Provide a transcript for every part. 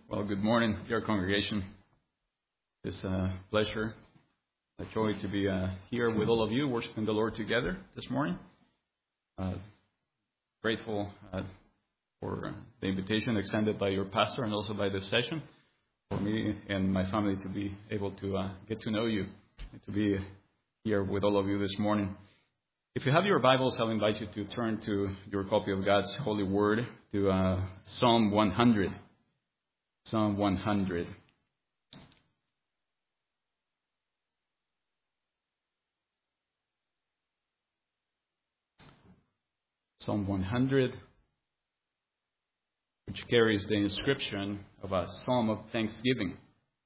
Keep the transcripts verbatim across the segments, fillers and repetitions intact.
Well, good morning, dear congregation. It's a pleasure, a joy to be uh, here with all of you, worshiping the Lord together this morning. Uh, grateful uh, for the invitation extended by your pastor and also by this session for me and my family to be able to uh, get to know you and to be here with all of you this morning. If you have your Bibles, I'll invite you to turn to your copy of God's holy word to uh, Psalm one hundred. Psalm one hundred. Psalm one hundred, which carries the inscription of a psalm of thanksgiving.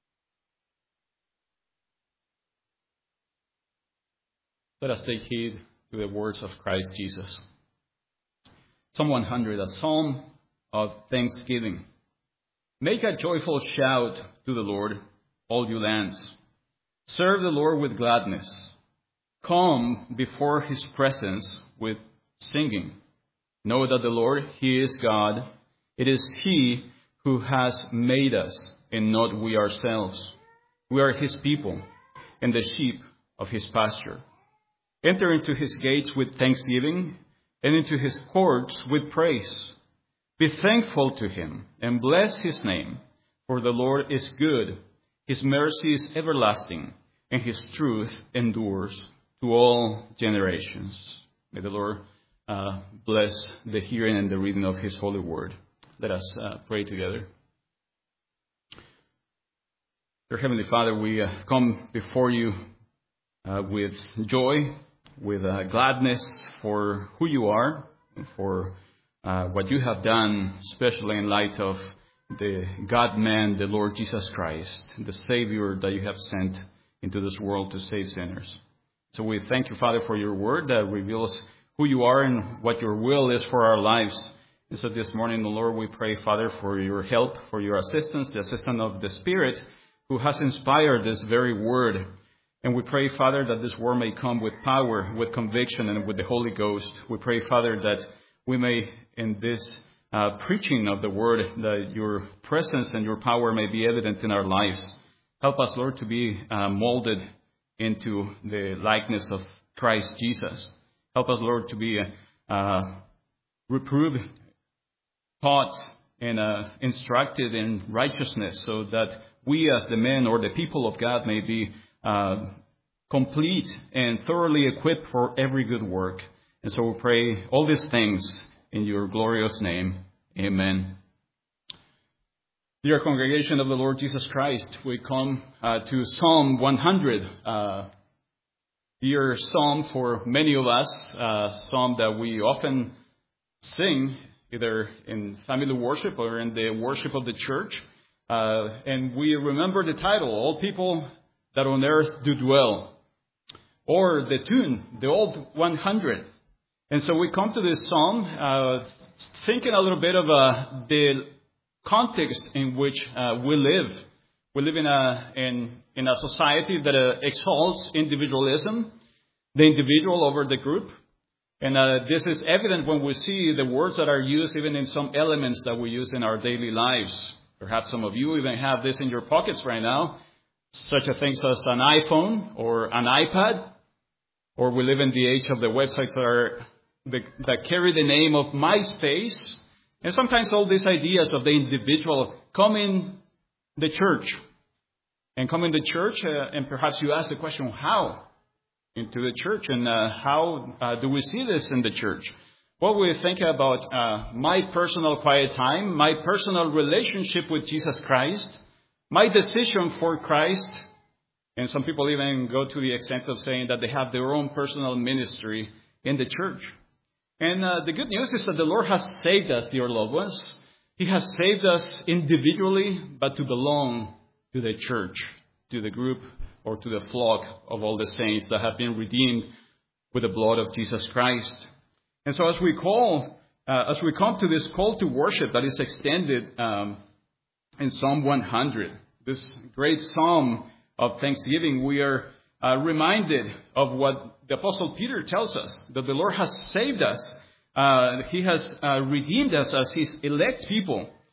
Let us take heed to the words of Christ Jesus. Psalm one hundred, a psalm of thanksgiving. Make a joyful shout to the Lord, all you lands. Serve the Lord with gladness. Come before his presence with singing. Know that the Lord, he is God. It is he who has made us, and not we ourselves. We are his people, and the sheep of his pasture. Enter into his gates with thanksgiving, and into his courts with praise. Be thankful to him, and bless his name, for the Lord is good. His mercy is everlasting, and his truth endures to all generations. May the Lord uh, bless the hearing and the reading of his holy word. Let us uh, pray together. Dear Heavenly Father, we uh, come before you uh, with joy, with uh, gladness for who you are, and for uh, what you have done, especially in light of the God-man, the Lord Jesus Christ, the Savior that you have sent into this world to save sinners. So we thank you, Father, for your word that reveals who you are and what your will is for our lives. And so this morning, Lord, we pray, Father, for your help, for your assistance, the assistance of the Spirit who has inspired this very word. And we pray, Father, that this word may come with power, with conviction, and with the Holy Ghost. We pray, Father, that we may, in this uh, preaching of the word, that your presence and your power may be evident in our lives. Help us, Lord, to be uh, molded into the likeness of Christ Jesus. Help us, Lord, to be uh, reproved, taught, and uh, instructed in righteousness, so that we as the men or the people of God may be uh, complete and thoroughly equipped for every good work. And so we pray all these things in your glorious name. Amen. Dear congregation of the Lord Jesus Christ, we come uh, to Psalm one hundred. Uh, dear psalm for many of us, uh, psalm that we often sing either in family worship or in the worship of the church. Uh, and we remember the title, All People That on Earth Do Dwell, or the tune, the Old one hundred. And so we come to this psalm uh, thinking a little bit of uh, the context in which uh, we live. We live in a in in a society that uh, exalts individualism, the individual over the group. And uh, this is evident when we see the words that are used even in some elements that we use in our daily lives. Perhaps some of you even have this in your pockets right now, such a thing as an iPhone or an iPad. Or we live in the age of the websites that, are, that carry the name of MySpace. And sometimes all these ideas of the individual come in the church. And come in the church, uh, and perhaps you ask the question, how? Into the church, and uh, how uh, do we see this in the church? Well, we think about uh, my personal quiet time, my personal relationship with Jesus Christ, my decision for Christ. And some people even go to the extent of saying that they have their own personal ministry in the church. And uh, the good news is that the Lord has saved us, dear loved ones. He has saved us individually, but to belong to the church, to the group, or to the flock of all the saints that have been redeemed with the blood of Jesus Christ. And so as we call, uh, as we come to this call to worship that is extended um, in Psalm one hundred, this great psalm of thanksgiving, we are uh, reminded of what the Apostle Peter tells us, that the Lord has saved us. Uh, he has uh, redeemed us as his elect people.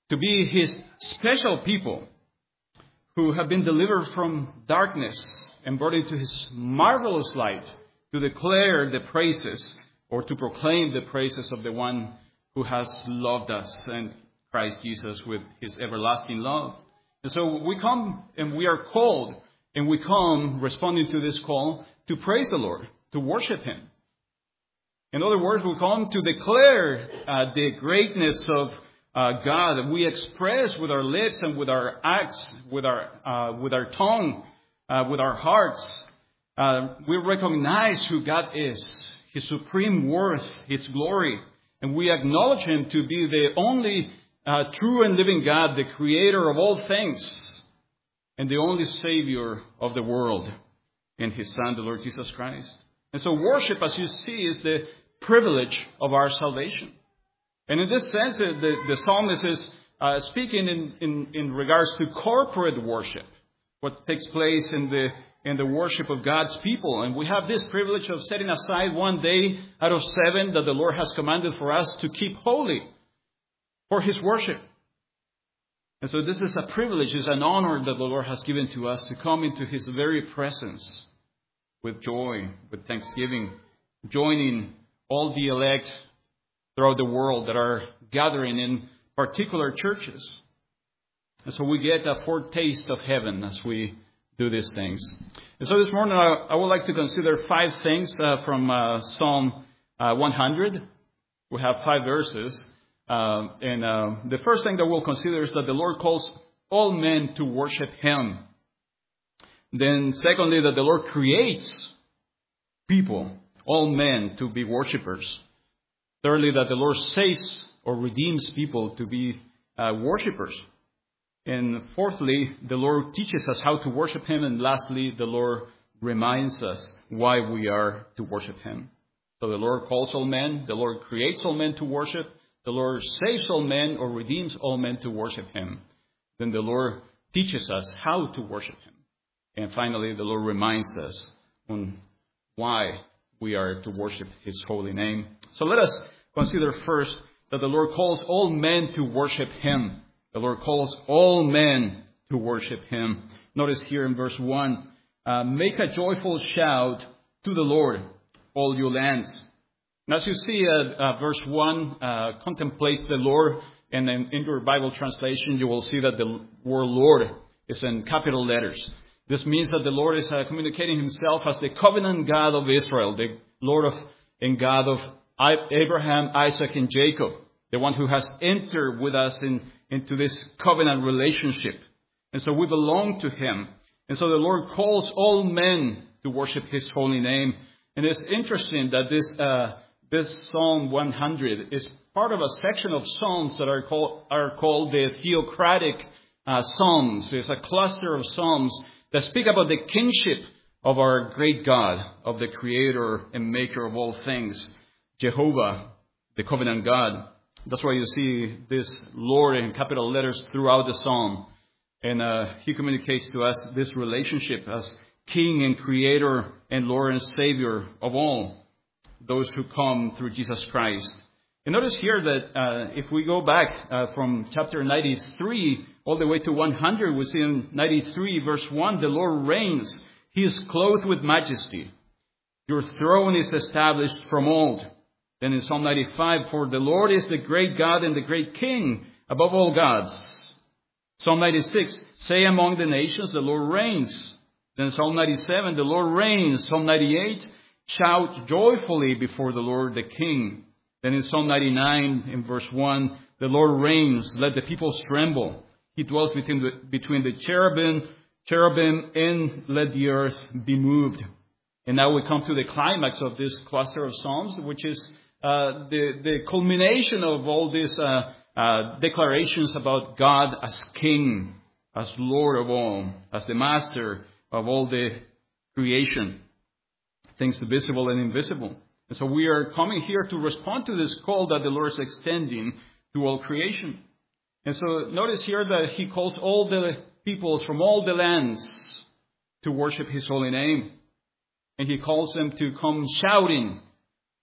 to be his special people who have been delivered from darkness and brought into his marvelous light, to declare the praises or to proclaim the praises of the one who has loved us and Christ Jesus with his everlasting love. And so we come and we are called, and we come responding to this call to praise the Lord, to worship him. In other words, we come to declare uh, the greatness of uh, God. We express with our lips and with our acts, with our uh, with our tongue, uh, with our hearts. Uh, we recognize who God is, his supreme worth, his glory, and we acknowledge him to be the only uh, true and living God, the creator of all things, and the only Savior of the world, and his Son, the Lord Jesus Christ. And so worship, as you see, is the privilege of our salvation. And in this sense, the, the psalmist is uh, speaking in, in, in regards to corporate worship, what takes place in the in the worship of God's people. And we have this privilege of setting aside one day out of seven that the Lord has commanded for us to keep holy for his worship. And so this is a privilege, it's an honor that the Lord has given to us to come into his very presence with joy, with thanksgiving, joining all the elect throughout the world that are gathering in particular churches. And so we get a foretaste of heaven as we do these things. And so this morning I, I would like to consider five things uh, from uh, Psalm uh, one hundred. We have five verses. Uh, and uh, the first thing that we'll consider is that the Lord calls all men to worship him. Then secondly, that the Lord creates people, all men, to be worshipers. Thirdly, that the Lord saves or redeems people to be uh, worshipers. And fourthly, the Lord teaches us how to worship him. And lastly, the Lord reminds us why we are to worship him. So the Lord calls all men, the Lord creates all men to worship, the Lord saves all men or redeems all men to worship him. Then the Lord teaches us how to worship him. And finally, the Lord reminds us on why we are to worship his holy name. So let us consider first that the Lord calls all men to worship him. The Lord calls all men to worship him. Notice here in verse one, uh, make a joyful shout to the Lord, all you lands. And as you see, uh, uh, verse one uh, contemplates the Lord. And then in your Bible translation, you will see that the word Lord is in capital letters. This means that the Lord is uh, communicating himself as the covenant God of Israel, the Lord of and God of Abraham, Isaac, and Jacob, the one who has entered with us in, into this covenant relationship. And so we belong to him. And so the Lord calls all men to worship his holy name. And it's interesting that this uh, this Psalm one hundred is part of a section of psalms that are called, are called the theocratic uh, psalms. It's a cluster of psalms that speak about the kingship of our great God, of the creator and maker of all things, Jehovah, the covenant God. That's why you see this Lord in capital letters throughout the psalm. And uh, he communicates to us this relationship as King and Creator and Lord and Savior of all those who come through Jesus Christ. And notice here that uh, if we go back uh, from chapter ninety-three all the way to one hundred, we see in ninety-three verse one, the Lord reigns. He is clothed with majesty. Your throne is established from old. Then in Psalm ninety-five, for the Lord is the great God and the great King above all gods. Psalm ninety-six, say among the nations, the Lord reigns. Then Psalm ninety-seven, the Lord reigns. Psalm ninety-eight, shout joyfully before the Lord the King. Then in Psalm ninety-nine, in verse one, the Lord reigns. Let the peoples tremble. He dwells between the, between the cherubim, cherubim, and let the earth be moved. And now we come to the climax of this cluster of psalms, which is uh, the, the culmination of all these uh, uh, declarations about God as King, as Lord of all, as the Master of all the creation, things visible and invisible. And so we are coming here to respond to this call that the Lord is extending to all creation. And so notice here that he calls all the peoples from all the lands to worship his holy name. And he calls them to come shouting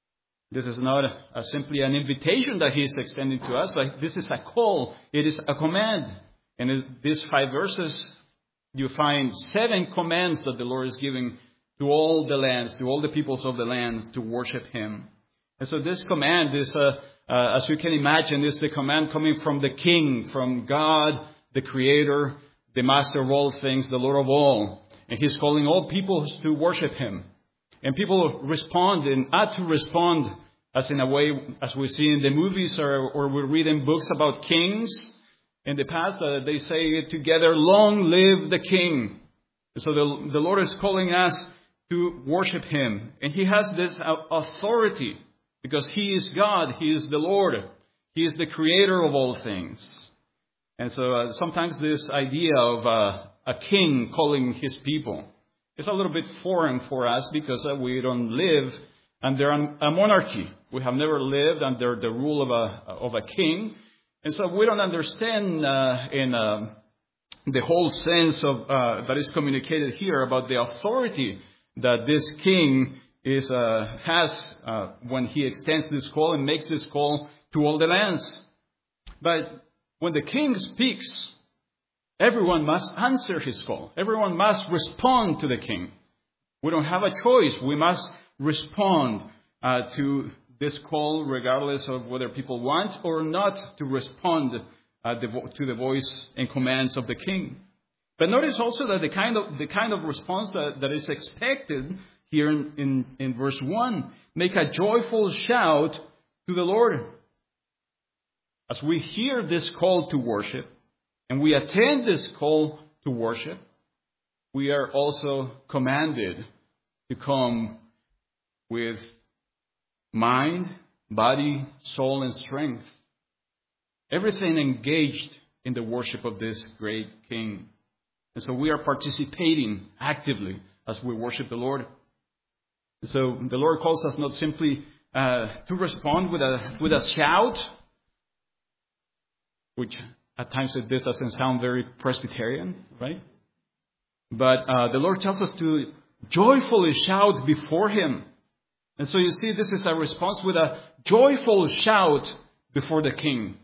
This is not a, a simply an invitation that he is extending to us, but this is a call. It is a command. And in these five verses, you find seven commands that the Lord is giving to all the lands, to all the peoples of the lands, to worship him. And so this command is, uh, uh, as you can imagine, is the command coming from the King, from God, the Creator, the Master of all things, the Lord of all. And he's calling all peoples to worship him. And people respond and ought to respond as in a way, as we see in the movies or, or we read in books about kings. In the past, uh, they say together, long live the King. And so the, the Lord is calling us to worship him. And he has this authority because he is God. He is the Lord. He is the creator of all things. And so uh, sometimes this idea of uh, a king calling his people is a little bit foreign for us because uh, we don't live under a monarchy. We have never lived under the rule of a, of a king. And so we don't understand uh, in uh, the whole sense of uh, that is communicated here about the authority that this king is uh, has uh, when he extends this call and makes this call to all the lands. But when the king speaks, everyone must answer his call. Everyone must respond to the king. We don't have a choice. We must respond uh, to this call regardless of whether people want or not to respond uh, the vo- to the voice and commands of the king. But notice also that the kind of the kind of response that, that is expected here in, in, in verse one, make a joyful shout to the Lord. As we hear this call to worship and we attend this call to worship, we are also commanded to come with mind, body, soul, and strength. Everything engaged in the worship of this great King. And so we are participating actively as we worship the Lord. And so the Lord calls us not simply uh, to respond with a with a shout, which at times this doesn't sound very Presbyterian, right? But uh, the Lord tells us to joyfully shout before him. And so you see, this is a response with a joyful shout before the King.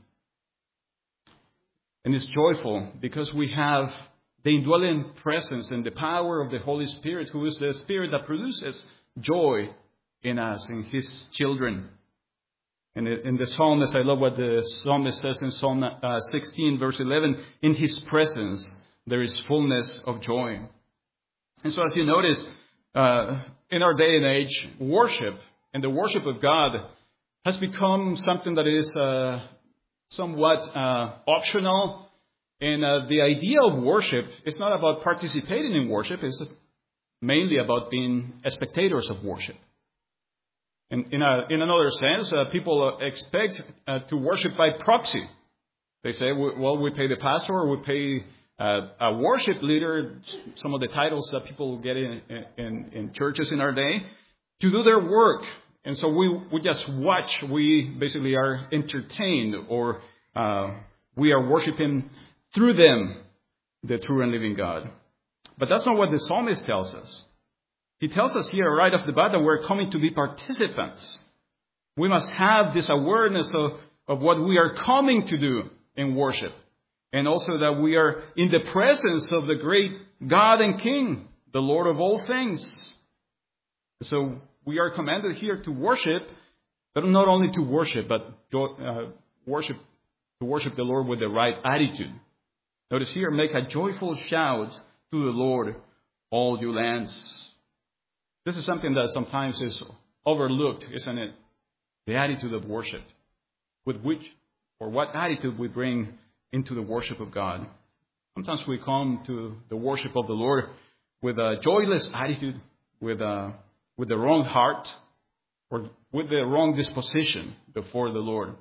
And it's joyful because we have the indwelling presence and the power of the Holy Spirit, who is the Spirit that produces joy in us, in his children. And in the psalmist, I love what the psalmist says in Psalm sixteen, verse eleven, in his presence there is fullness of joy. And so as you notice, uh, in our day and age, worship and the worship of God has become something that is uh, somewhat uh, optional. And uh, the idea of worship is not about participating in worship. It's mainly about being spectators of worship. And in, a, in another sense, uh, people expect uh, to worship by proxy. They say, well, we pay the pastor, or we pay uh, a worship leader, some of the titles that people get in, in, in churches in our day, to do their work. And so we, we just watch. We basically are entertained, or uh, we are worshiping through them the true and living God. But that's not what the psalmist tells us. He tells us here right off the bat that we're coming to be participants. We must have this awareness of, of what we are coming to do in worship. And also that we are in the presence of the great God and King, the Lord of all things. So we are commanded here to worship, but not only to worship, but uh, worship to worship the Lord with the right attitude. Notice here, make a joyful shout to the Lord, all you lands. This is something that sometimes is overlooked, isn't it? The attitude of worship. With which, or what attitude we bring into the worship of God. Sometimes we come to the worship of the Lord with a joyless attitude, with a, with the wrong heart, or with the wrong disposition before the Lord.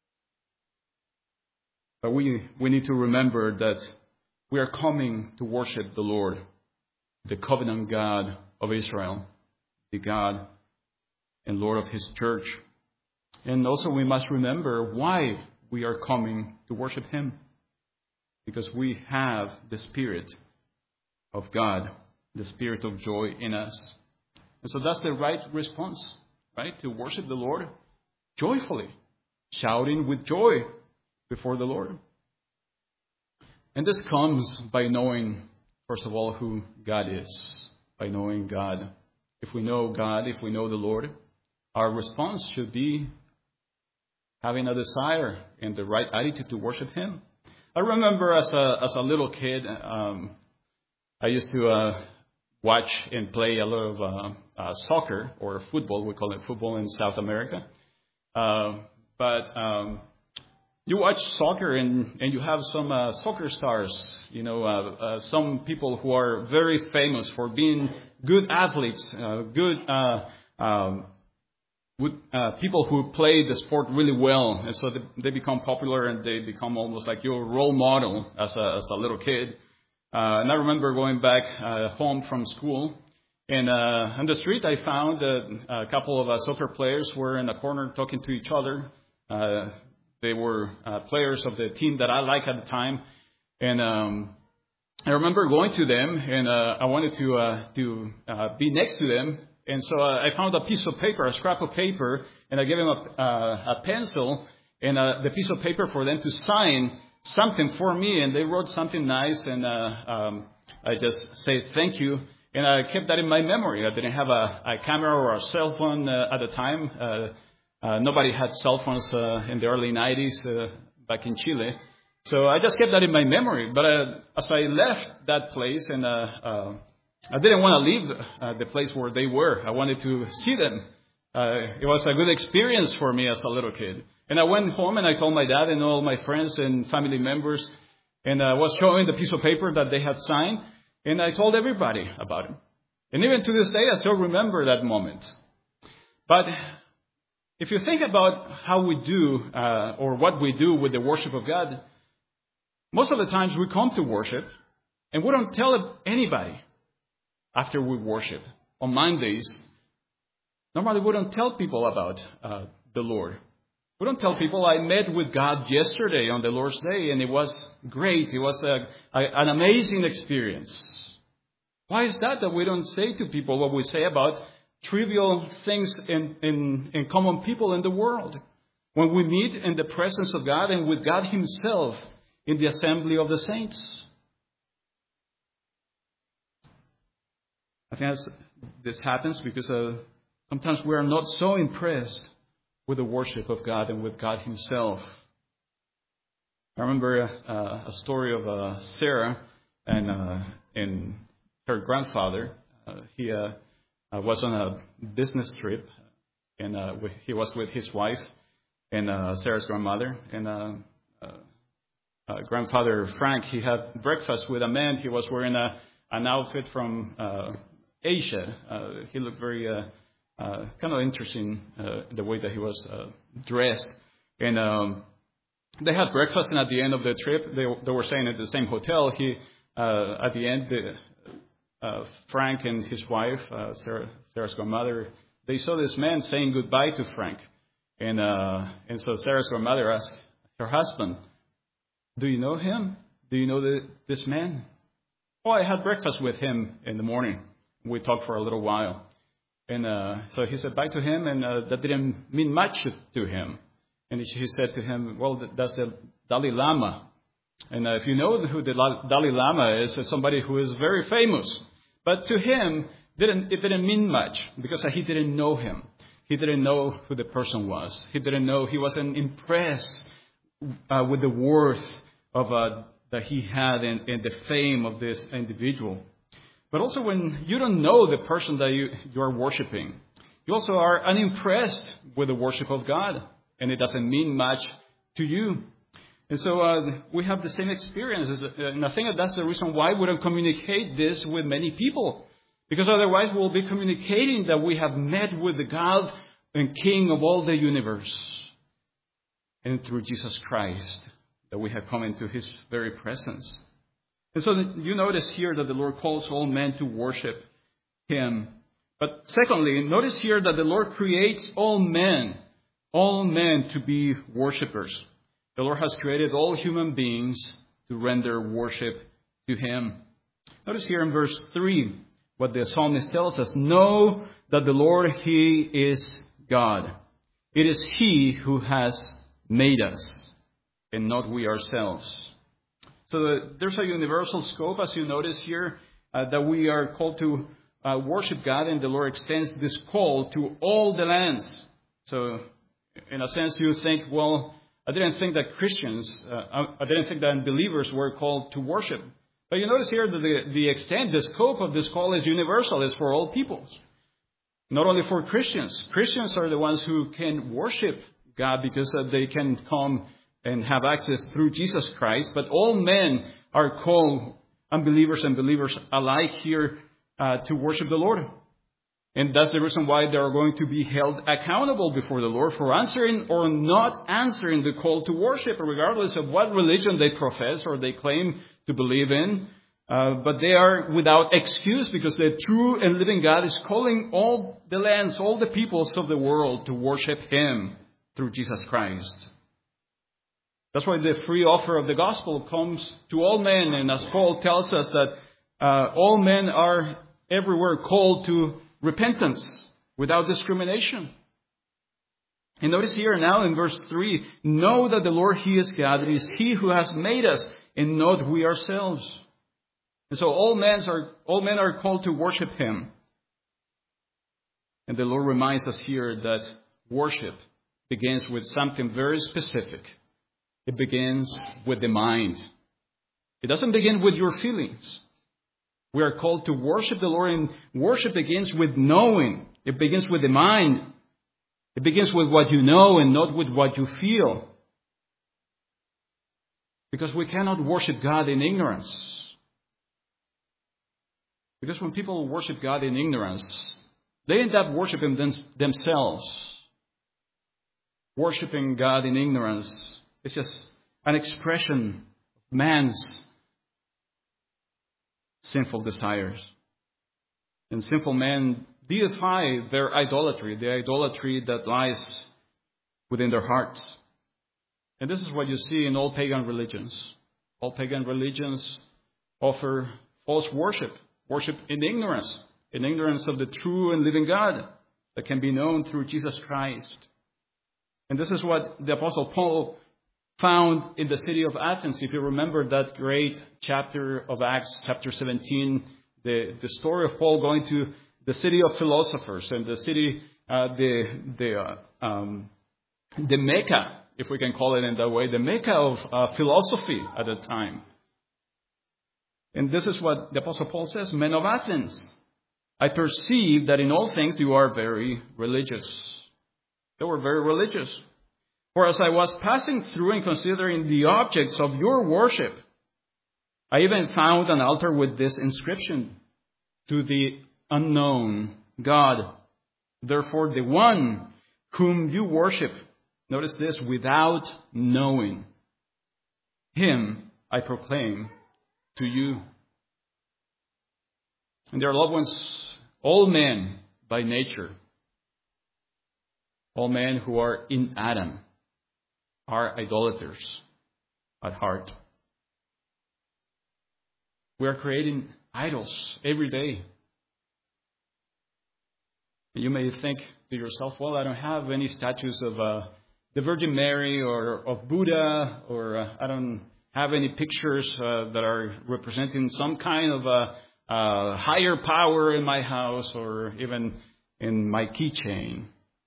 But we, we need to remember that we are coming to worship the Lord, the covenant God of Israel, the God and Lord of his church. And also we must remember why we are coming to worship him. Because we have the Spirit of God, the Spirit of joy in us. And so that's the right response. right? To worship the Lord joyfully, shouting with joy before the Lord. And this comes by knowing, first of all, who God is, by knowing God. If we know God, if we know the Lord, our response should be having a desire and the right attitude to worship Him. I remember as a as a little kid, um, I used to uh, watch and play a lot of uh, uh, soccer or football. We call it football in South America. Uh, but um, you watch soccer and, and you have some uh, soccer stars, you know, uh, uh, some people who are very famous for being good athletes, uh, good uh, um, with, uh, people who play the sport really well. And so they, they become popular and they become almost like your role model as a, as a little kid. Uh, and I remember going back uh, home from school, and uh, on the street I found that a couple of uh, soccer players were in a corner talking to each other. Uh, they were uh, players of the team that I liked at the time, and um, I remember going to them, and uh, I wanted to uh, to uh, be next to them, and so uh, I found a piece of paper, a scrap of paper, and I gave them a, uh, a pencil and uh, the piece of paper for them to sign something for me, and they wrote something nice, and uh, um, I just said thank you, and I kept that in my memory. I didn't have a, a camera or a cell phone uh, at the time. Uh, uh, nobody had cell phones uh, in the early nineties uh, back in Chile, so I just kept that in my memory. But uh, as I left that place, and uh, uh, I didn't want to leave uh, the place where they were. I wanted to see them. Uh, it was a good experience for me as a little kid. And I went home and I told my dad and all my friends and family members, and I was showing the piece of paper that they had signed, and I told everybody about it. And even to this day, I still remember that moment. But if you think about how we do uh, or what we do with the worship of God, most of the times we come to worship and we don't tell anybody after we worship. On Mondays, normally we don't tell people about uh, the Lord. We don't tell people, I met with God yesterday on the Lord's Day, and it was great. It was a, a, an amazing experience. Why is that that we don't say to people what we say about trivial things in, in, in common people in the world? When we meet in the presence of God and with God Himself in the assembly of the saints. I think this happens because uh, sometimes we are not so impressed with the worship of God and with God Himself. I remember uh, a story of uh, Sarah and uh, and her grandfather. Uh, he uh, uh, was on a business trip, and uh, he was with his wife and uh, Sarah's grandmother. And uh, uh, uh, grandfather Frank, he had breakfast with a man. He was wearing a an outfit from uh, Asia. Uh, he looked very uh, Uh, kind of interesting, uh, the way that he was uh, dressed. And um, they had breakfast, and at the end of the trip, they, they were staying at the same hotel. He, uh, at the end, the, uh, Frank and his wife, uh, Sarah, Sarah's grandmother, they saw this man saying goodbye to Frank. And uh, and so Sarah's grandmother asked her husband, "Do you know him? Do you know the, this man?" "Oh, I had breakfast with him in the morning. We talked for a little while." And uh, so he said bye to him, and uh, that didn't mean much to him. And he said to him, "Well, that's the Dalai Lama." And uh, if you know who the Dalai Lama is, it's somebody who is very famous. But to him, didn't, it didn't mean much because he didn't know him. He didn't know who the person was. He didn't know, he wasn't impressed uh, with the worth of uh, that he had and, and the fame of this individual. But also when you don't know the person that you, you are worshiping, you also are unimpressed with the worship of God, and it doesn't mean much to you. And so uh, we have the same experiences, and I think that that's the reason why we don't communicate this with many people, because otherwise we'll be communicating that we have met with the God and King of all the universe, and through Jesus Christ that we have come into His very presence. And so you notice here that the Lord calls all men to worship Him. But secondly, notice here that the Lord creates all men, all men to be worshipers. The Lord has created all human beings to render worship to Him. Notice here in verse three what the psalmist tells us. Know that the Lord, He is God. It is He who has made us, and not we ourselves. So the, there's a universal scope, as you notice here, uh, that we are called to uh, worship God, and the Lord extends this call to all the lands. So in a sense, you think, well, I didn't think that Christians, uh, I didn't think that believers were called to worship. But you notice here that the, the extent, the scope of this call is universal, it's for all peoples. Not only for Christians. Christians are the ones who can worship God because uh, they can come and have access through Jesus Christ. But all men are called, unbelievers and believers alike here, uh, to worship the Lord. And that's the reason why they are going to be held accountable before the Lord for answering or not answering the call to worship, regardless of what religion they profess or they claim to believe in. Uh, but they are without excuse because the true and living God is calling all the lands, all the peoples of the world to worship Him through Jesus Christ. That's why the free offer of the gospel comes to all men. And as Paul tells us that uh, all men are everywhere called to repentance without discrimination. And notice here now in verse three, know that the Lord He is God. It is He who has made us and not we ourselves. And so all men are, all men are called to worship Him. And the Lord reminds us here that worship begins with something very specific. It begins with the mind. It doesn't begin with your feelings. We are called to worship the Lord, and worship begins with knowing. It begins with the mind. It begins with what you know and not with what you feel. Because we cannot worship God in ignorance. Because when people worship God in ignorance, they end up worshiping them, themselves. Worshiping God in ignorance is just an expression of man's sinful desires. And sinful men deify their idolatry, the idolatry that lies within their hearts. And this is what you see in all pagan religions. All pagan religions offer false worship, worship in ignorance, in ignorance of the true and living God that can be known through Jesus Christ. And this is what the Apostle Paul found in the city of Athens. If you remember that great chapter of Acts, chapter seventeen, the, the story of Paul going to the city of philosophers and the city, uh, the the uh, um, the Mecca, if we can call it in that way, the Mecca of uh, philosophy at the time. And this is what the Apostle Paul says, men of Athens, I perceive that in all things you are very religious. They were very religious. For as I was passing through and considering the objects of your worship, I even found an altar with this inscription, to the unknown God. Therefore, the one whom you worship, notice this, without knowing, Him I proclaim to you. And their loved ones, all men by nature, all men who are in Adam, are idolaters at heart. We are creating idols every day. You may think to yourself, well, I don't have any statues of uh, the Virgin Mary or of Buddha, or uh, I don't have any pictures uh, that are representing some kind of a, a higher power in my house or even in my keychain.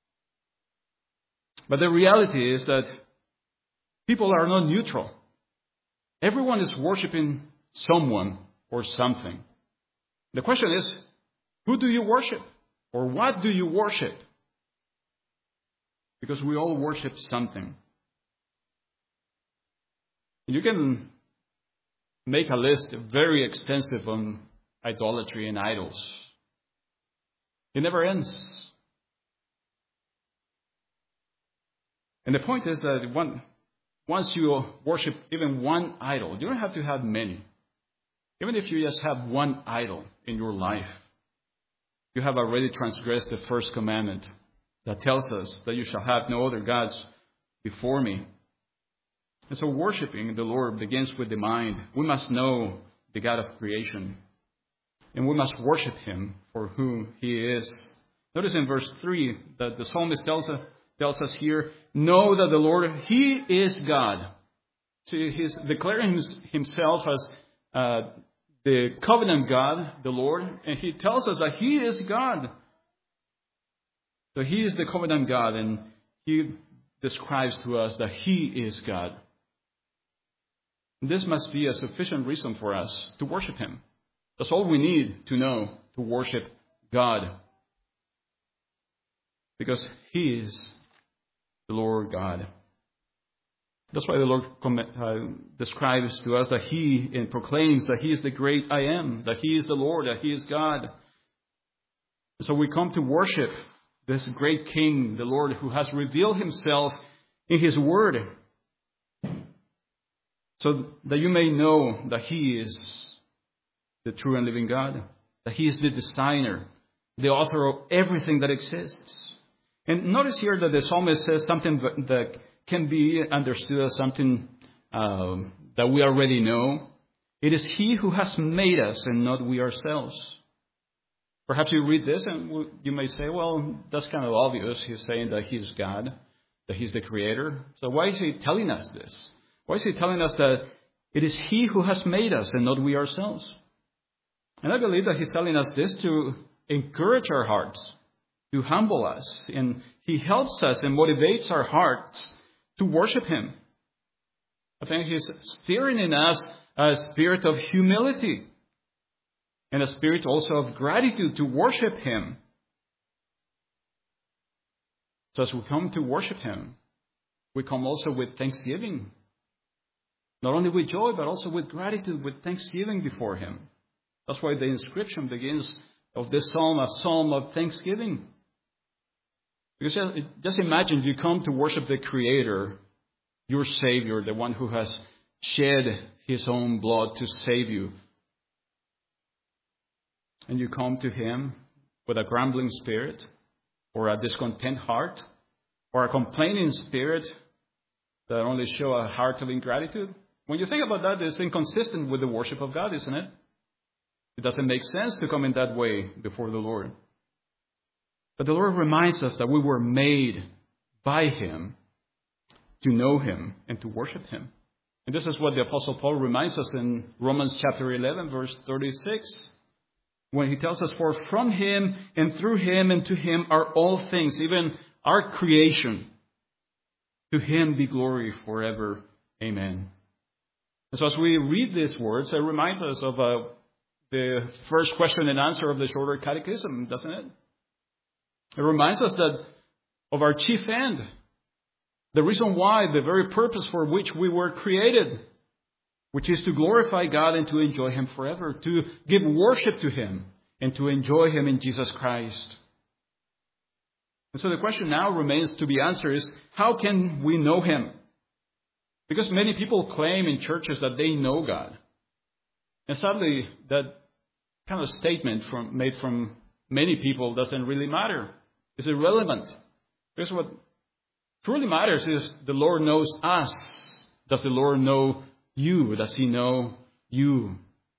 But the reality is that people are not neutral. Everyone is worshiping someone or something. The question is, who do you worship? Or what do you worship? Because we all worship something. You can make a list very extensive on idolatry and idols. It never ends. And the point is that one, once you worship even one idol, you don't have to have many. Even if you just have one idol in your life, you have already transgressed the first commandment that tells us that you shall have no other gods before me. And so worshiping the Lord begins with the mind. We must know the God of creation. And we must worship Him for whom He is. Notice in verse three that the psalmist tells us, tells us here, know that the Lord, He is God. See, He's declaring Himself as uh, the covenant God, the Lord, and He tells us that He is God. So He is the covenant God, and He describes to us that He is God. And this must be a sufficient reason for us to worship Him. That's all we need to know to worship God. Because He is the Lord God. That's why the Lord uh, describes to us that He and proclaims that He is the great I am, that He is the Lord, that He is God. So we come to worship this great King, the Lord, who has revealed Himself in His Word, so that you may know that He is the true and living God, that He is the designer, the author of everything that exists. And notice here that the psalmist says something that can be understood as something uh, that we already know. It is He who has made us and not we ourselves. Perhaps you read this and you may say, well, that's kind of obvious. He's saying that He's God, that He's the Creator. So why is He telling us this? Why is He telling us that it is He who has made us and not we ourselves? And I believe that He's telling us this to encourage our hearts, to humble us. And He helps us and motivates our hearts to worship Him. I think He's stirring in us a spirit of humility and a spirit also of gratitude to worship Him. So as we come to worship Him, we come also with thanksgiving. Not only with joy, but also with gratitude, with thanksgiving before Him. That's why the inscription begins of this psalm, a psalm of thanksgiving. Because just imagine you come to worship the Creator, your Savior, the one who has shed His own blood to save you. And you come to Him with a grumbling spirit, or a discontent heart, or a complaining spirit that only show a heart of ingratitude. When you think about that, it's inconsistent with the worship of God, isn't it? It doesn't make sense to come in that way before the Lord. But the Lord reminds us that we were made by Him to know Him and to worship Him. And this is what the Apostle Paul reminds us in Romans chapter eleven, verse thirty-six. When he tells us, for from Him and through Him and to Him are all things, even our creation. To Him be glory forever. Amen. And so as we read these words, it reminds us of uh, the first question and answer of the shorter catechism, doesn't it? It reminds us that of our chief end, the reason why, the very purpose for which we were created, which is to glorify God and to enjoy Him forever, to give worship to Him and to enjoy Him in Jesus Christ. And so the question now remains to be answered is, how can we know Him? Because many people claim in churches that they know God. And sadly, that kind of statement from, made from many people doesn't really matter. It's irrelevant. Because what truly matters is the Lord knows us. Does the Lord know you? Does He know you?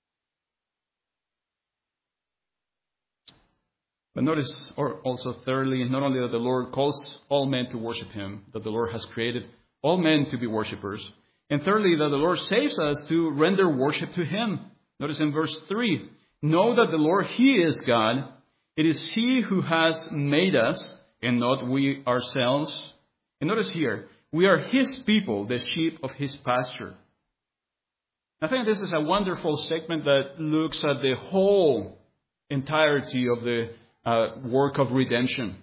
But notice, or also thirdly, not only that the Lord calls all men to worship Him, that the Lord has created all men to be worshipers. And thirdly, that the Lord saves us to render worship to Him. Notice in verse three, know that the Lord, He is God. It is He who has made us and not we ourselves. And notice here, we are His people, the sheep of His pasture. I think this is a wonderful statement that looks at the whole entirety of the uh, work of redemption.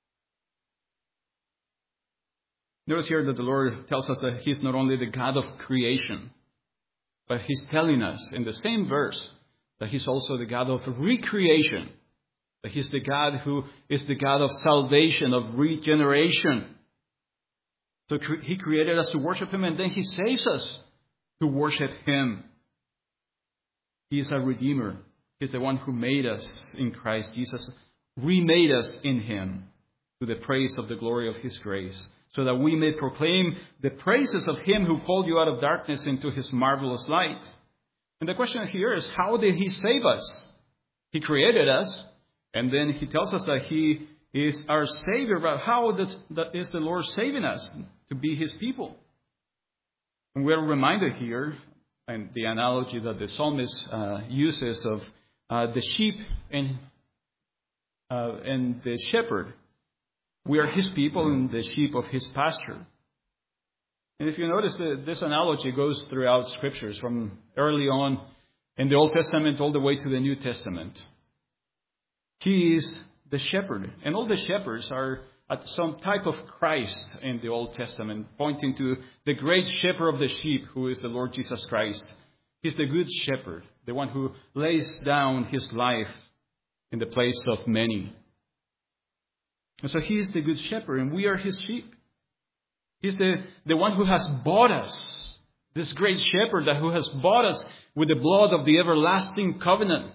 Notice here that the Lord tells us that He's not only the God of creation, but He's telling us in the same verse that He's also the God of recreation. That He's the God who is the God of salvation, of regeneration. So He created us to worship Him, and then He saves us to worship Him. He is a Redeemer. He's the one who made us in Christ Jesus, remade us in Him to the praise of the glory of His grace, so that we may proclaim the praises of Him who called you out of darkness into His marvelous light. And the question here is, how did He save us? He created us, and then He tells us that He is our Savior. But how does, that is the Lord saving us to be His people? And we're reminded here, and the analogy that the psalmist uh, uses of uh, the sheep and uh, and the shepherd. We are His people and the sheep of His pasture. And if you notice, that this analogy goes throughout Scriptures from early on in the Old Testament all the way to the New Testament. He is the shepherd. And all the shepherds are at some type of Christ in the Old Testament, pointing to the great shepherd of the sheep, who is the Lord Jesus Christ. He's the good shepherd, the one who lays down His life in the place of many. And so He is the good shepherd, and we are His sheep. He's the, the one who has bought us, this great shepherd that who has bought us with the blood of the everlasting covenant,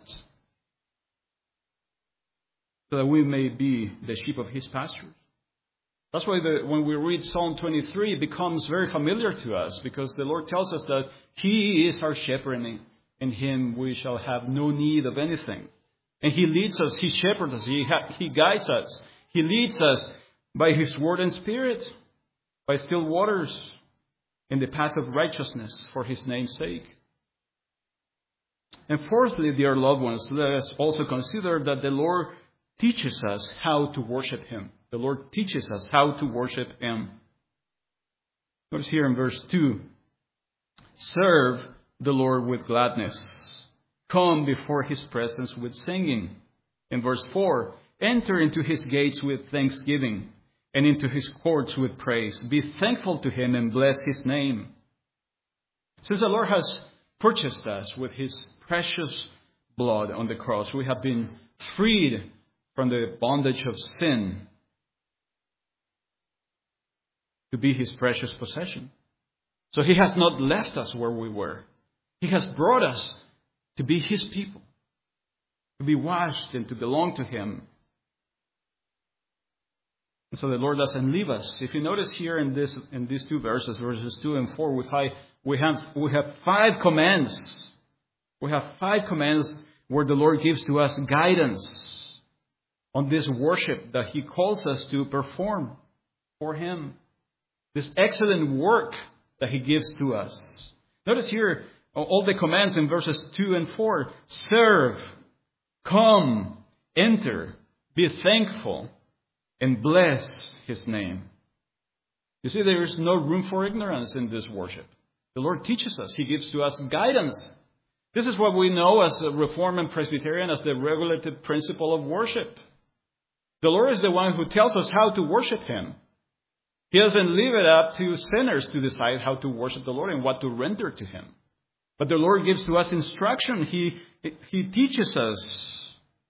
so that we may be the sheep of His pasture. That's why the, when we read Psalm twenty-three, it becomes very familiar to us, because the Lord tells us that He is our shepherd, and in Him we shall have no need of anything. And He leads us, He shepherds us, He, ha- he guides us. He leads us by His word and Spirit, by still waters, in the path of righteousness for His name's sake. And fourthly, dear loved ones, let us also consider that the Lord teaches us how to worship Him. The Lord teaches us how to worship Him. Notice here in verse two, serve the Lord with gladness. Come before His presence with singing. In verse four, enter into His gates with thanksgiving and into His courts with praise. Be thankful to Him and bless His name. Since the Lord has purchased us with His precious blood on the cross, we have been freed from the bondage of sin to be His precious possession. So He has not left us where we were. He has brought us to be His people, to be washed and to belong to Him. And so the Lord doesn't leave us. If you notice here in this in these two verses, verses two and four, we find we have we have five commands. We have five commands where the Lord gives to us guidance on this worship that He calls us to perform for Him. This excellent work that He gives to us. Notice here all the commands in verses two and four. Serve, come, enter, be thankful, and bless His name. You see, there is no room for ignorance in this worship. The Lord teaches us. He gives to us guidance. This is what we know as a Reformed and Presbyterian as the regulative principle of worship. The Lord is the one who tells us how to worship Him. He doesn't leave it up to sinners to decide how to worship the Lord and what to render to Him. But the Lord gives to us instruction. He, he teaches us.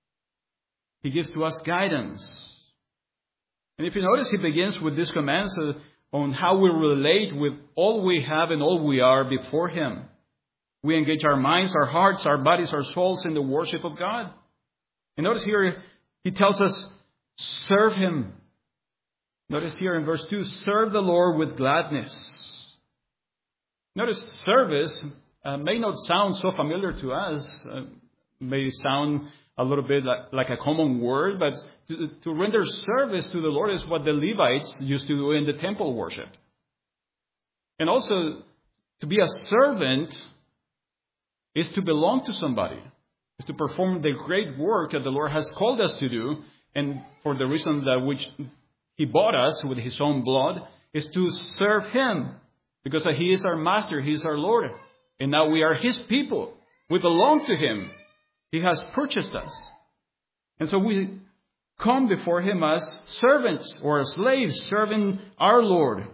He gives to us guidance. And if you notice, He begins with these commands uh, on how we relate with all we have and all we are before Him. We engage our minds, our hearts, our bodies, our souls in the worship of God. And notice here, He tells us, serve Him. Notice here in verse two, serve the Lord with gladness. Notice service uh, may not sound so familiar to us, uh, may sound a little bit like, like a common word, but to, to render service to the Lord is what the Levites used to do in the temple worship. And also, to be a servant is to belong to somebody, is to perform the great work that the Lord has called us to do, and for the reason that which He bought us with His own blood, is to serve Him, because He is our Master, He is our Lord, and now we are His people. We belong to Him. He has purchased us. And so we come before Him as servants or as slaves serving our Lord.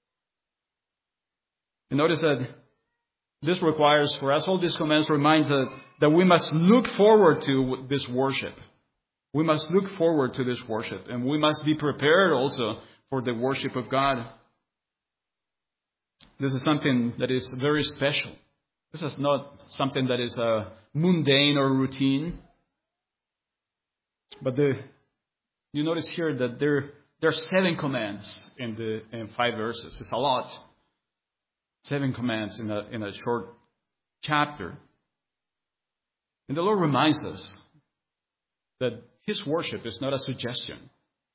And notice that this requires for us, all these commands reminds us that we must look forward to this worship. We must look forward to this worship. And we must be prepared also for the worship of God. This is something that is very special. This is not something that is uh, mundane or routine. But the, you notice here that there, there are seven commands in the in five verses. It's a lot. Seven commands in a, in a short chapter. And the Lord reminds us that His worship is not a suggestion.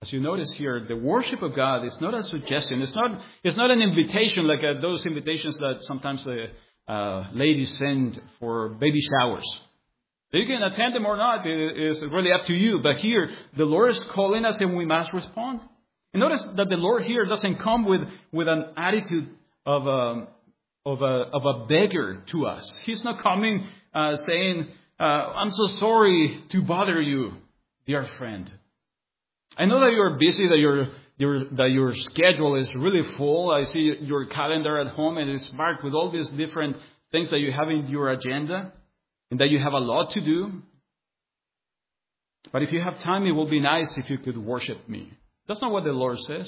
As you notice here, the worship of God is not a suggestion. It's not, it's not an invitation like uh, those invitations that sometimes the uh, ladies send for baby showers. You can attend them or not. It is really up to you. But here, the Lord is calling us and we must respond. And notice that the Lord here doesn't come with, with an attitude of a, of, a, of a beggar to us. He's not coming uh, saying, uh, I'm so sorry to bother you, dear friend. I know that you're busy, that your, your, that your schedule is really full. I see your calendar at home and it's marked with all these different things that you have in your agenda and that you have a lot to do. But if you have time, it will be nice if you could worship me. That's not what the Lord says.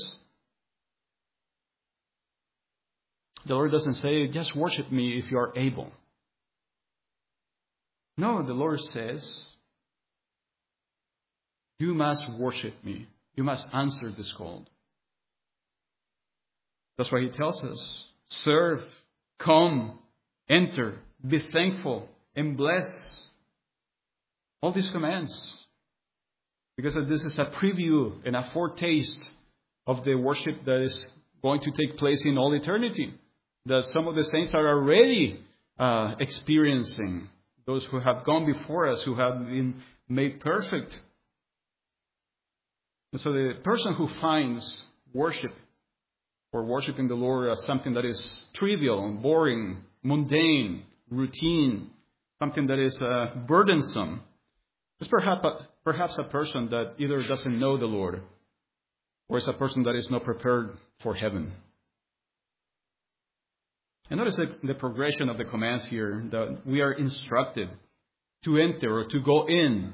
The Lord doesn't say, just worship me if you are able. No, the Lord says, you must worship me. You must answer this call. That's why He tells us, serve, come, enter, be thankful, and bless. All these commands. Because this is a preview and a foretaste of the worship that is going to take place in all eternity. That some of the saints are already uh, experiencing. Those who have gone before us, who have been made perfect. And so the person who finds worship or worshiping the Lord as something that is trivial, boring, mundane, routine, something that is uh, burdensome, is perhaps a, perhaps a person that either doesn't know the Lord or is a person that is not prepared for heaven. And notice the, the progression of the commands here, that we are instructed to enter or to go in.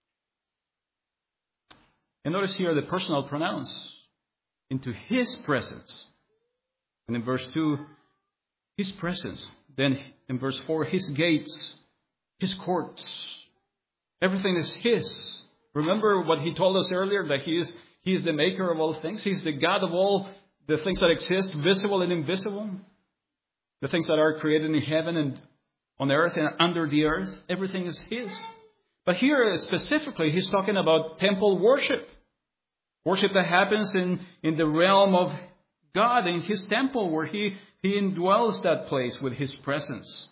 And notice here the personal pronouns, into His presence. And in verse two, His presence. Then in verse four, His gates, His courts. Everything is His. Remember what He told us earlier, that He is, he is the maker of all things. He is the God of all the things that exist, visible and invisible. The things that are created in heaven and on earth and under the earth. Everything is His. But here specifically, He's talking about temple worship. Worship that happens in, in the realm of God, in His temple, where He, he indwells that place with His presence.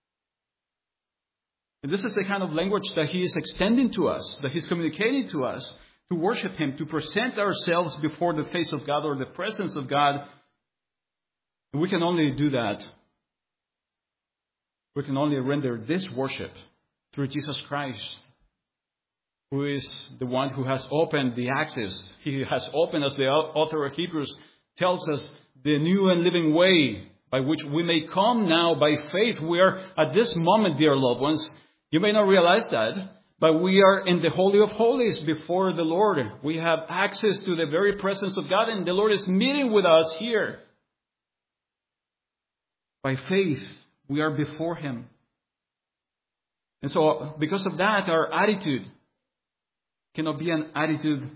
And this is the kind of language that He is extending to us, that He's communicating to us, to worship Him, to present ourselves before the face of God or the presence of God. And we can only do that. We can only render this worship through Jesus Christ, who is the one who has opened the access. He has opened, as the author of Hebrews tells us, the new and living way by which we may come now by faith. We are at this moment, dear loved ones, you may not realize that, but we are in the Holy of Holies before the Lord. We have access to the very presence of God, and the Lord is meeting with us here. By faith, we are before Him. And so, because of that, our attitude cannot be an attitude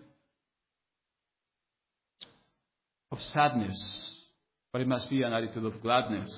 of sadness, but it must be an attitude of gladness.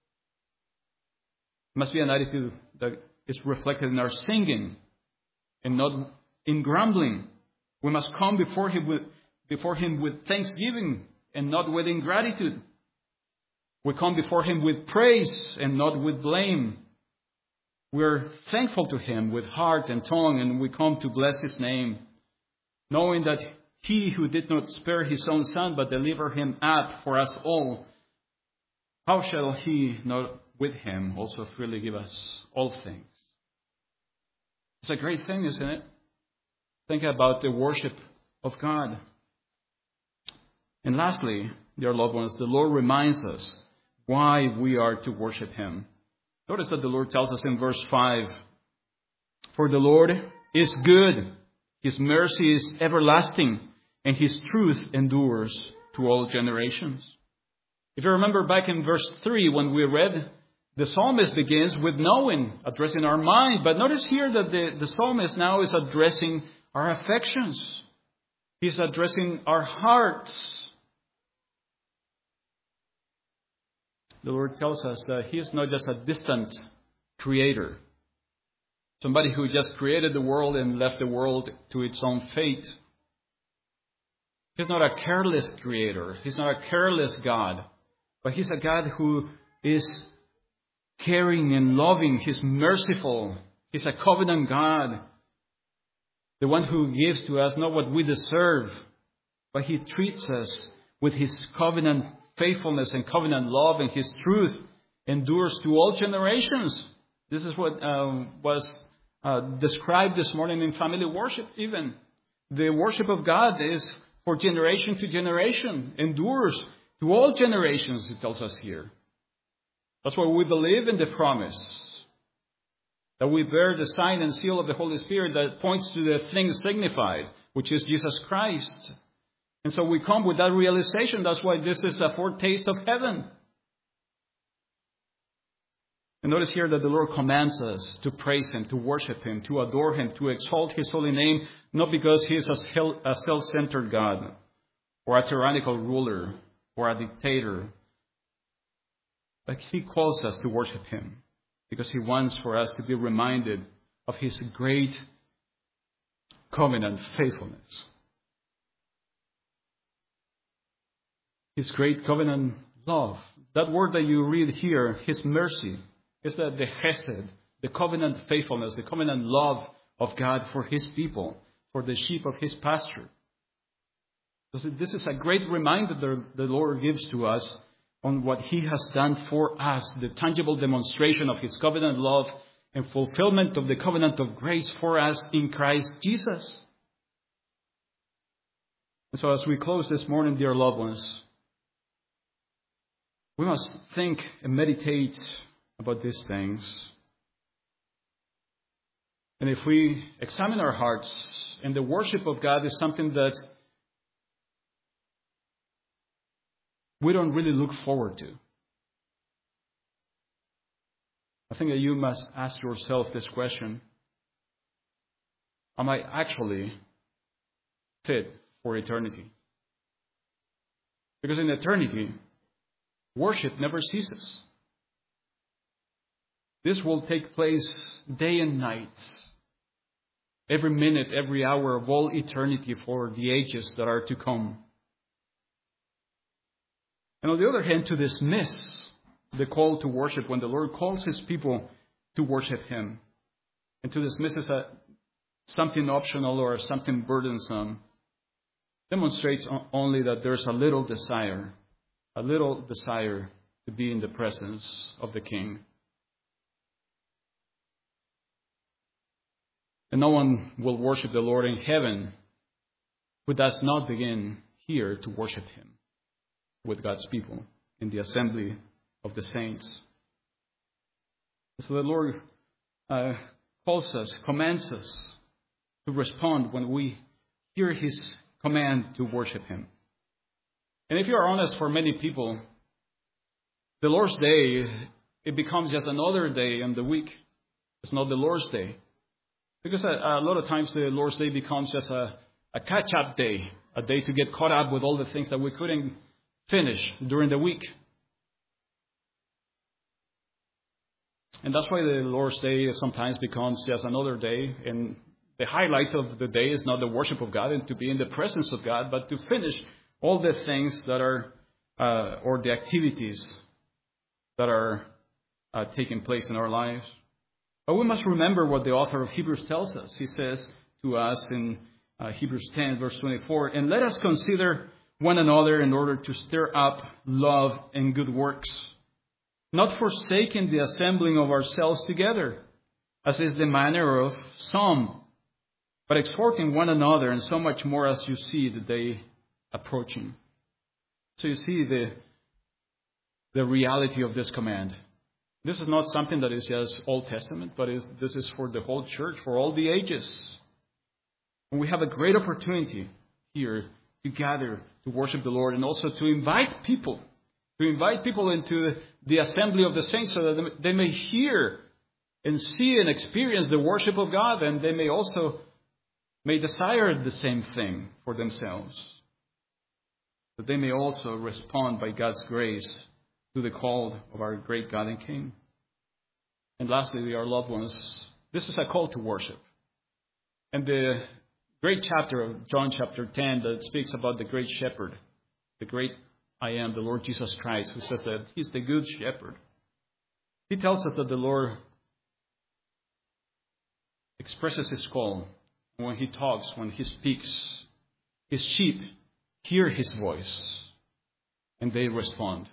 It must be an attitude that is reflected in our singing and not in grumbling. We must come before Him with, before Him with thanksgiving and not with ingratitude. We come before Him with praise and not with blame. We're thankful to Him with heart and tongue, and we come to bless His name, knowing that He who did not spare His own Son, but delivered Him up for us all, how shall He not with Him also freely give us all things? It's a great thing, isn't it? Think about the worship of God. And lastly, dear loved ones, the Lord reminds us why we are to worship Him. Notice that the Lord tells us in verse five, for the Lord is good, His mercy is everlasting, and His truth endures to all generations. If you remember back in verse three, when we read, the psalmist begins with knowing, addressing our mind. But notice here that the, the psalmist now is addressing our affections. He's addressing our hearts. The Lord tells us that He is not just a distant creator, somebody who just created the world and left the world to its own fate. He's not a careless creator. He's not a careless God. But He's a God who is caring and loving. He's merciful. He's a covenant God. The one who gives to us not what we deserve, but He treats us with His covenant faithfulness and covenant love, and His truth endures to all generations. This is what um, was uh, described this morning in family worship even. The worship of God is for generation to generation, endures to all generations, it tells us here. That's why we believe in the promise, that we bear the sign and seal of the Holy Spirit that points to the thing signified, which is Jesus Christ. And so we come with that realization. That's why this is a foretaste of heaven. And notice here that the Lord commands us to praise Him, to worship Him, to adore Him, to exalt His holy name, not because He is a self-centered God, or a tyrannical ruler, or a dictator. But He calls us to worship Him because He wants for us to be reminded of His great covenant faithfulness. His great covenant love. That word that you read here, His mercy, is that the chesed, the covenant faithfulness, the covenant love of God for His people, for the sheep of His pasture. This is a great reminder that the Lord gives to us on what He has done for us, the tangible demonstration of His covenant love and fulfillment of the covenant of grace for us in Christ Jesus. And so as we close this morning, dear loved ones, we must think and meditate about these things. And if we examine our hearts, and the worship of God is something that we don't really look forward to, I think that you must ask yourself this question: am I actually fit for eternity? Because in eternity, worship never ceases. This will take place day and night, every minute, every hour of all eternity for the ages that are to come. And on the other hand, to dismiss the call to worship when the Lord calls His people to worship Him, and to dismiss as a, something optional or something burdensome, demonstrates only that there's a little desire, a little desire to be in the presence of the King. And no one will worship the Lord in heaven who does not begin here to worship Him with God's people in the assembly of the saints. So the Lord uh, calls us, commands us to respond when we hear His command to worship Him. And if you are honest, for many people, the Lord's Day, it becomes just another day in the week. It's not the Lord's Day. Because a, a lot of times the Lord's Day becomes just a, a catch-up day, a day to get caught up with all the things that we couldn't finish during the week. And that's why the Lord's Day sometimes becomes just another day. And the highlight of the day is not the worship of God and to be in the presence of God, but to finish all the things that are, uh, or the activities that are uh, taking place in our lives. But we must remember what the author of Hebrews tells us. He says to us in uh, Hebrews ten, verse twenty-four, "And let us consider one another in order to stir up love and good works, not forsaking the assembling of ourselves together, as is the manner of some, but exhorting one another, and so much more as you see the day approaching." So you see the, the reality of this command. This is not something that is just Old Testament, but is, this is for the whole church, for all the ages. And we have a great opportunity here to gather, to worship the Lord, and also to invite people, to invite people into the assembly of the saints so that they may hear and see and experience the worship of God, and they may also may desire the same thing for themselves. That they may also respond by God's grace to the call of our great God and King. And lastly, our loved ones, this is a call to worship. And the great chapter of John chapter ten that speaks about the great shepherd, the great I am, the Lord Jesus Christ, who says that he's the good shepherd. He tells us that the Lord expresses his call. When he talks, when he speaks, his sheep hear his voice and they respond.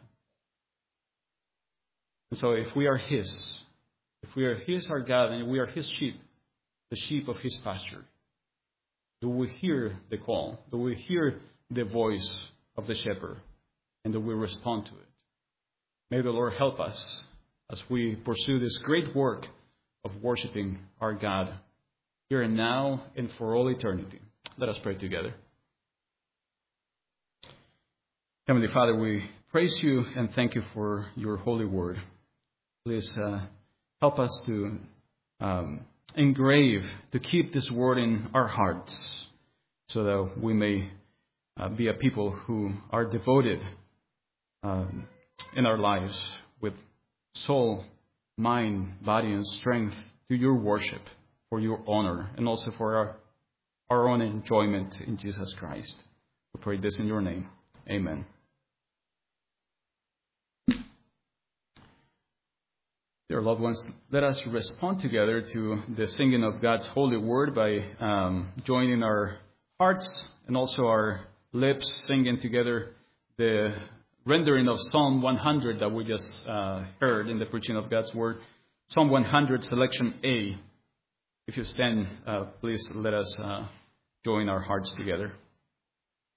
And so if we are his, if we are his, our God, and we are his sheep, the sheep of his pasture, do we hear the call? Do we hear the voice of the shepherd? And do we respond to it? May the Lord help us as we pursue this great work of worshiping our God here and now and for all eternity. Let us pray together. Heavenly Father, we praise you and thank you for your holy word. Please uh, help us to um, engrave, to keep this word in our hearts so that we may uh, be a people who are devoted um, in our lives with soul, mind, body, and strength to your worship, for your honor, and also for our, our own enjoyment in Jesus Christ. We pray this in your name. Amen. Dear loved ones, let us respond together to the singing of God's holy word by um, joining our hearts and also our lips, singing together the rendering of Psalm one hundred that we just uh, heard in the preaching of God's word. Psalm one hundred, selection A. If you stand, uh, please let us uh, join our hearts together.